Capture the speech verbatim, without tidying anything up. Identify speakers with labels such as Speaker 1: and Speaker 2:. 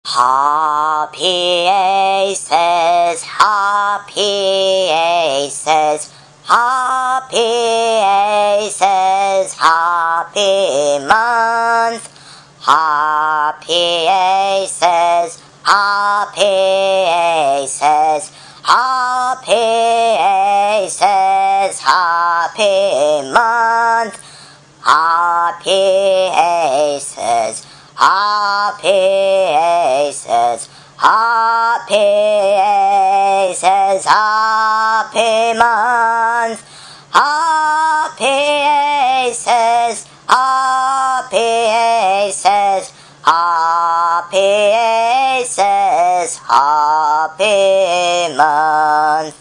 Speaker 1: Happy Aces, happy Aces, happy Aces, happy month. Happy Aces, happy Aces, happy Aces, happy month. Happy Aces, happy Aces, happy Aces, happy month. Happy Aces, happy Aces, happy Aces, happy month.